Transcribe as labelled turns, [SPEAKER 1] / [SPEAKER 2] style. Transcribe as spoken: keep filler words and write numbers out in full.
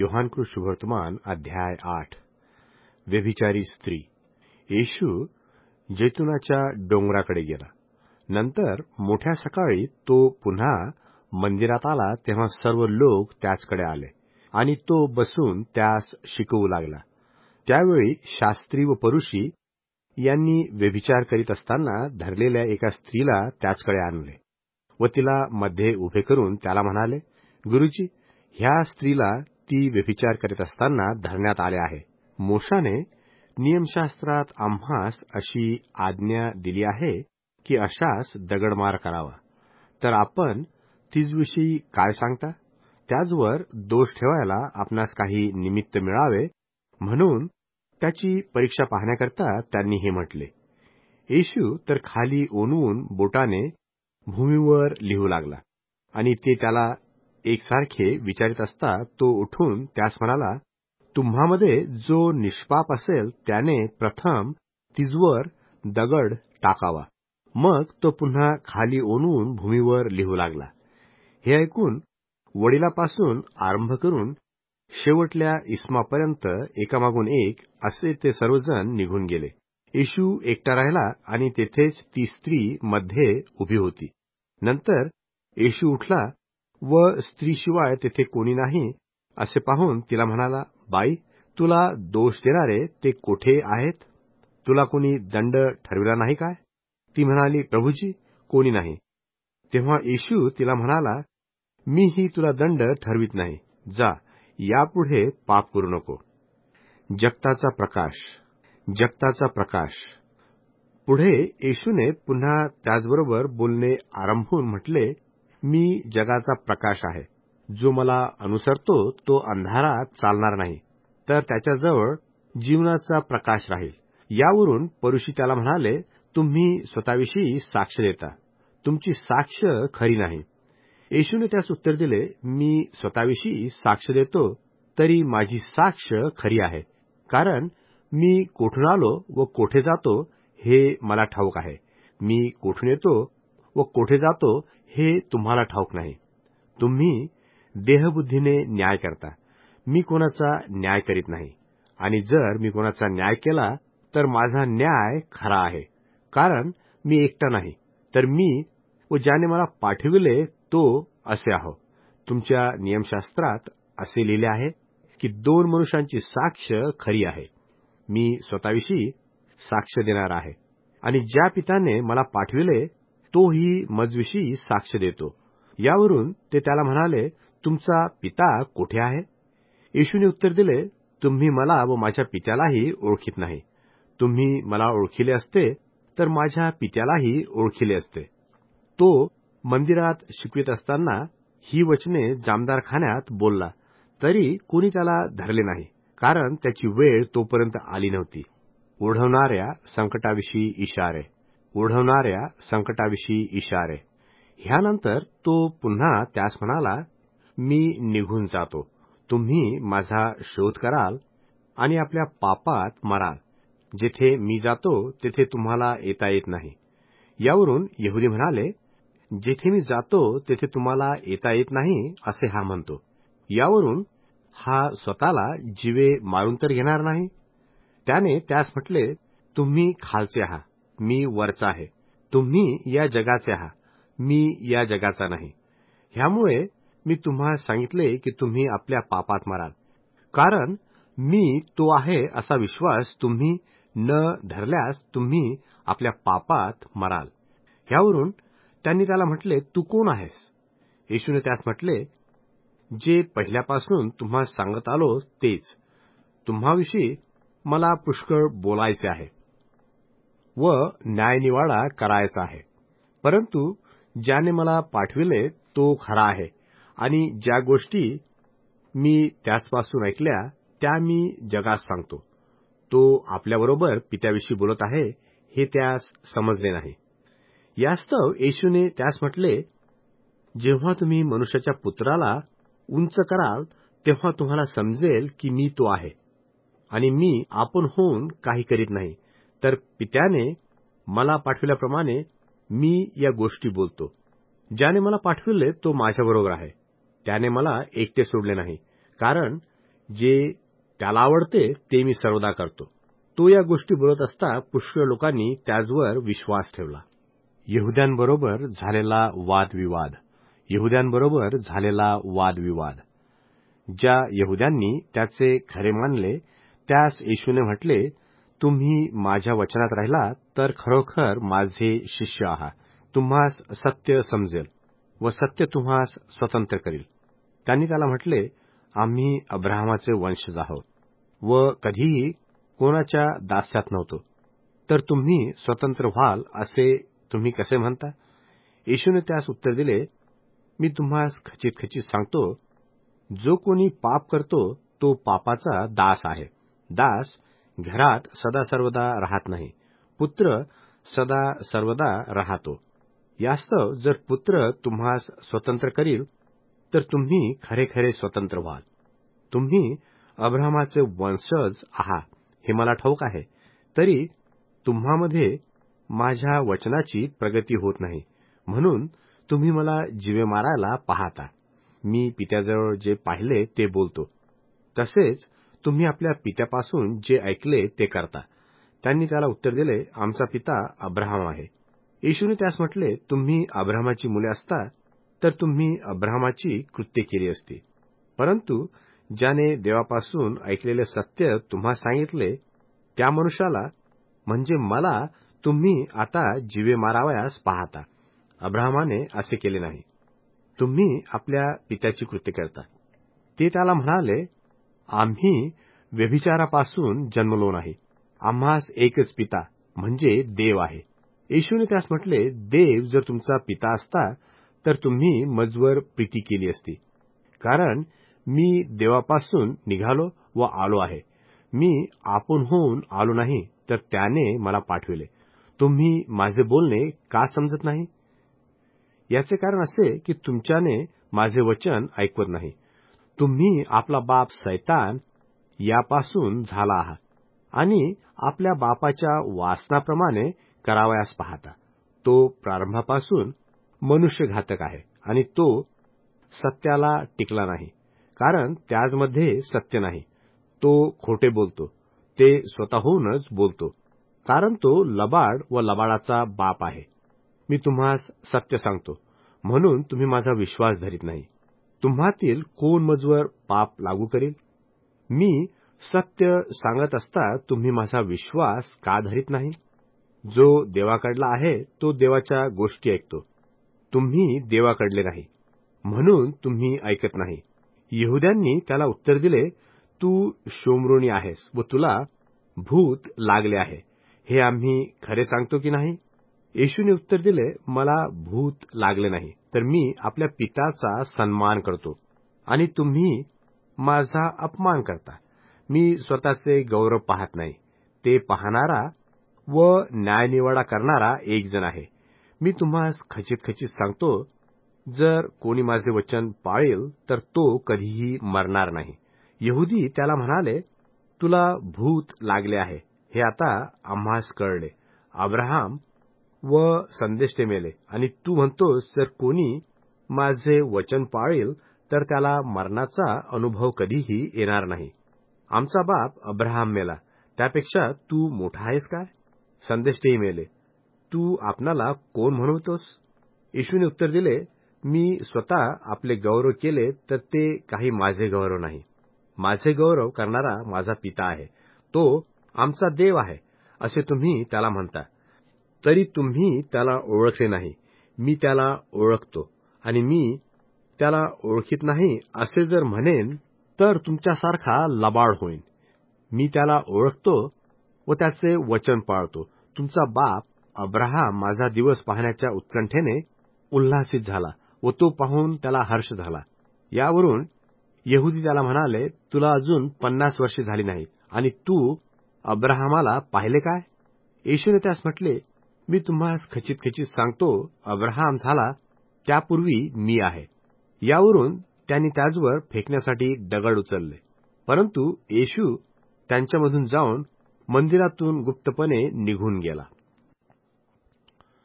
[SPEAKER 1] योहानकृत शुभवर्तमान अध्याय आठ. व्यभिचारी स्त्री. येशू जैतुनाच्या डोंगराकडे गेला. नंतर मोठ्या सकाळी तो पुन्हा मंदिरात आला तेव्हा सर्व लोक त्याचकडे आले आणि तो बसून त्यास शिकवू लागला. त्यावेळी शास्त्री व फरीसी यांनी व्यभिचार करीत असताना धरलेल्या एका स्त्रीला त्याचकडे आणले व तिला मध्ये उभे करून त्याला म्हणाले, गुरुजी, ह्या स्त्रीला ती व्यभिचार करीत असताना धरण्यात आले आहे. मोशाने नियमशास्त्रात आम्हास अशी आज्ञा दिली आहे की अशाच दगडमार करावा. तर आपण तिजविषयी काय सांगता? त्याचवर दोष ठेवायला आपणास काही निमित्त मिळावे म्हणून त्याची परीक्षा पाहण्याकरता त्यांनी हे म्हटले. येशू तर खाली ओनवून बोटाने भूमीवर लिहू लागला आणि ते त्याला एकसारखे विचारित असता तो उठून त्यास म्हणाला, तुम्हामध्ये जो निष्पाप असेल त्याने प्रथम तिजवर दगड टाकावा. मग तो पुन्हा खाली ओनवून भूमीवर लिहू लागला. हे ऐकून वडिलापासून आरंभ करून शेवटल्या इस्मापर्यंत एकामागून एक असे ते सर्वजण निघून गेले. येशू एकटा राहिला आणि तेथेच ती स्त्री मध्ये उभी होती. नंतर येशू उठला व स्त्रीशिवाय तेथे कोणी नाही असे पाहून तिला म्हणाला, बाई, तुला दोष देणारे ते कोठे आहेत? तुला कोणी दंड ठरविला नाही काय? ती म्हणाली, प्रभुजी, कोणी नाही. तेव्हा येशू तिला म्हणाला, मीही तुला दंड ठरवित नाही. जा, यापुढे पाप करू नको. जगताचा प्रकाश. जगताचा प्रकाश. पुढे येशूने पुन्हा त्याचबरोबर बोलणे आरंभून म्हटले, मी जगाचा प्रकाश आहे. जो मला अनुसरतो तो अंधारात चालणार नाही, तर त्याच्याजवळ जीवनाचा प्रकाश राहील. यावरून फरीसी त्याला म्हणाले, तुम्ही स्वतःविषयी साक्ष देता, तुमची साक्ष खरी नाही. येशूने त्यास उत्तर दिले, मी स्वतःविषयी साक्ष देतो तरी माझी साक्ष खरी आहे, कारण मी कोठून आलो व कोठे जातो हे मला ठाऊक आहे. मी कोठून येतो व कोठे जातो हे तुम्हाला ठाऊक नाही. तुम्ही देहबुद्धीने न्याय करता, मी कोणाचा न्याय करीत नाही. आणि जर मी कोणाचा न्याय केला तर माझा न्याय खरा आहे, कारण मी एकटा नाही, तर मी व ज्याने मला पाठविले तो असे आहो. तुमच्या नियमशास्त्रात असे लिहिले आहे की दोन मनुष्यांची साक्ष खरी आहे. मी स्वतःविषयी साक्ष देणार आहे आणि ज्या पित्याने मला पाठविले तोही मजविषयी साक्ष देतो. यावरून ते त्याला म्हणाले, तुमचा पिता कोठे आहे? येशूने उत्तर दिले, तुम्ही मला व माझ्या पित्यालाही ओळखीत नाही. तुम्ही मला ओळखिले असते तर माझ्या पित्यालाही ओळखिले असते. तो मंदिरात शिकवित असताना ही वचने जामदारखान्यात बोलला, तरी कोणी त्याला धरले नाही, कारण त्याची वेळ तोपर्यंत आली नव्हती. ओढवणाऱ्या संकटाविषयी इशारे. ओढवणाऱ्या संकटाविषयी इशारे. ह्यानंतर तो पुन्हा त्यास म्हणाला, मी निघून जातो. तुम्ही माझा शोध कराल आणि आपल्या पापात मराल. जेथे मी जातो तेथे तुम्हाला येता येत नाही. यावरून यहुदी म्हणाले, जेथे मी जातो तेथे तुम्हाला येता येत नाही असे हा म्हणतो. यावरून हा स्वतःला जीवे मारून तर घेणार नाही. त्याने त्यास म्हटले, तुम्ही खालचे आहात, मी वरचा आहे. तुम्ही या जगाचे आहात, मी या जगाचा नाही. ह्यामुळे मी तुम्हाला सांगितले की तुम्ही आपल्या पापात मराल, कारण मी तो आहे असा विश्वास तुम्ही न धरल्यास तुम्ही आपल्या पापात मराल. ह्यावरून त्यांनी त्याला म्हटले, तू कोण आहेस? येशूने त्यास म्हटले, जे पहिल्यापासून तुम्हाला सांगत आलो तेच. तुम्हाविषयी मला पुष्कळ बोलायचे आहे व न्यायनिवाडा करायचा आहे, परंतु ज्याने मला पाठविले तो खरा आहे आणि ज्या गोष्टी मी त्याचपासून ऐकल्या त्या मी जगात सांगतो. तो आपल्याबरोबर पित्याविषयी बोलत आहे हे त्यास समजले नाही. यास्तव येशूने त्यास म्हटले, जेव्हा तुम्ही मनुष्याच्या पुत्राला उंच कराल तेव्हा तुम्हाला समजेल की मी तो आहे आणि मी आपण होऊन काही करीत नाही, तर पित्याने मला पाठविल्याप्रमाणे मी या गोष्टी बोलतो. ज्याने मला पाठविले तो माझ्याबरोबर आहे. त्याने मला एकटे सोडले नाही, कारण जे त्याला आवडते ते मी सर्वदा करतो. तो या गोष्टी बोलत असता पुष्कळ लोकांनी त्याचवर विश्वास ठेवला. यहुद्यांबरोबर झालेला वादविवाद यहुद्यांबरोबर झालेला वादविवाद ज्या यहुद्यांनी त्याचे खरे मानले त्यास येशूने म्हटले, तुम्ही माझ्या वचनात राहिलात तर खरोखर माझे शिष्य आहात. तुम्हास सत्य समजेल व सत्य तुम्हास स्वतंत्र करील. त्यांनी त्याला म्हटले, आम्ही अब्राहमाचे वंशज आहोत व कधीही कोणाच्या दास्यात नव्हतो, तर तुम्ही स्वतंत्र व्हाल असे तुम्ही कसे म्हणता? येशूने त्यास उत्तर दिले, मी तुम्हास खचित खचित सांगतो, जो कोणी पाप करतो तो पापाचा दास आहे. दास घरात सदा सर्वदा राहत नाही, पुत्र सदा सर्वदा राहतो. यास्तव जर पुत्र तुम्हास स्वतंत्र करील तर तुम्ही खरे खरे स्वतंत्र व्हाल. तुम्ही अब्राहमाचे वंशज आहात हे मला ठाऊक आहे, तरी तुम्हामध्ये माझ्या वचनाची प्रगती होत नाही, म्हणून तुम्ही मला जीवे मारायला पाहता. मी पित्याजवळ जे पाहिले ते बोलतो, तसेच तुम्ही आपल्या पित्यापासून जे ऐकले ते करता. त्यांनी त्याला उत्तर दिले, आमचा पिता अब्राहम आहे. येशूने त्यास म्हटले, तुम्ही अब्राहमाची मुले असता तर तुम्ही अब्राहमाची कृत्ये केली असती. परंतु ज्याने देवापासून ऐकलेले सत्य तुम्हा सांगितले त्या मनुष्याला म्हणजे मला तुम्ही आता जीवे मारावयास पाहता. अब्राहमाने असे केले नाही. तुम्ही आपल्या पित्याची कृत्ये करता. ते त्याला म्हणाले, आम्ही व्यभिचारापासून जन्मलो नाही. आम्हास एकच पिता म्हणजे देव आहे. येशूने त्यास म्हटले, देव जर तुमचा पिता असता तर तुम्ही मजवर प्रीती केली असती, कारण मी देवापासून निघालो व आलो आहे. मी आपण होऊन आलो नाही, तर त्याने मला पाठविले. तुम्ही माझे बोलणे का समजत नाही? याचे कारण असे की तुमच्याने माझे वचन ऐकवत नाही. तुम्ही आपला बाप सैतान यापासून झाला आहात आणि आपल्या बापाच्या वासनाप्रमाणे करावयास पाहता. तो प्रारंभापासून मनुष्यघातक आहे आणि तो सत्याला टिकला नाही, कारण त्याचमध्ये सत्य नाही. तो खोटे बोलतो, ते स्वतःहूनच बोलतो, कारण तो लबाड व लबाडाचा बाप आहे. मी तुम्हास सत्य सांगतो, म्हणून तुम्ही माझा विश्वास धरीत नाही. तुम्हातील कोण मजवर पाप लागू करेल? मी सत्य सांगत असता तुम्ही माझा विश्वास का धरीत नाही? जो देवाकडला आहे तो देवाच्या गोष्टी ऐकतो. तुम्ही देवाकडले नाही, म्हणून तुम्ही ऐकत नाही. यहुद्यांनी त्याला उत्तर दिले, तू शोमरोनी आहेस व तुला भूत लागले आहे, हे आम्ही खरे सांगतो की नाही? येशूने उत्तर दिले, मला भूत लागले नाही, तर मी आपल्या पित्याचा सन्मान करतो आणि तुम्ही माझा अपमान करता. मी स्वतःचे गौरव पाहत नाही, ते पाहणारा व न्यायनिवाडा करणारा एक जण आहे. मी तुम्हास खचित खचित सांगतो, जर कोणी माझे वचन पाळेल तर तो कधीही मरणार नाही. यहुदी त्याला म्हणाले, तुला भूत लागले आहे हे आता आम्हास कळले. अब्राहम व संदेष्टे मेले आणि तू म्हणतोस, जर कोणी माझे वचन पाळेल तर त्याला मरणाचा अनुभव कधीही येणार नाही. आमचा बाप अब्राहम मेला, त्यापेक्षा तू मोठा आहेस काय? संदेष्टेही मेले, तू आपणाला कोण म्हणतोस? येशूने उत्तर दिले, मी स्वतः आपले गौरव केले तर ते काही माझे गौरव नाही. माझे गौरव करणारा माझा पिता आहे, तो आमचा देव आहे असे तुम्ही त्याला म्हणता. तरी तुम्ही त्याला ओळखले नाही. मी त्याला ओळखतो आणि मी त्याला ओळखीत नाही असे जर म्हणेन तर तुमच्यासारखा लबाड होईन. मी त्याला ओळखतो व त्याचे वचन पाळतो. तुमचा बाप अब्राहम माझा दिवस पाहण्याच्या उत्कंठेने उल्हासित झाला व तो पाहून त्याला हर्ष झाला. यावरून यहुदी त्याला म्हणाले, तुला अजून पन्नास वर्षे झाली नाहीत आणि तू अब्राहमाला पाहिले काय? येशूने त्यास म्हटले, मी तुम्हास खचित खचित सांगतो, अब्राहम झाला त्यापूर्वी मी आहे. यावरून त्यांनी त्याचवर फेकण्यासाठी दगड उचलले. परंतु येशू त्यांच्यामधून जाऊन मंदिरातून गुप्तपणे निघून गेला.